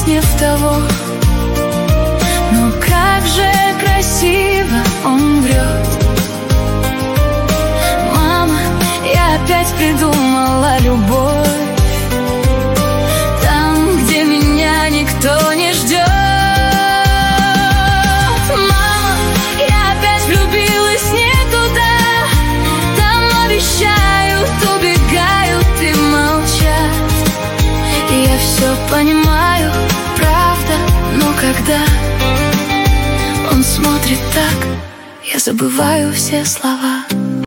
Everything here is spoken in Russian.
влюбилась не в того. Но как же красиво он врет. Мама, я опять придумала любовь там, где меня никто не ждет. Мама, я опять влюбилась не туда. Там обещают, убегают и молчат. И я все понимаю, правда, но когда он смотрит так, я забываю все слова.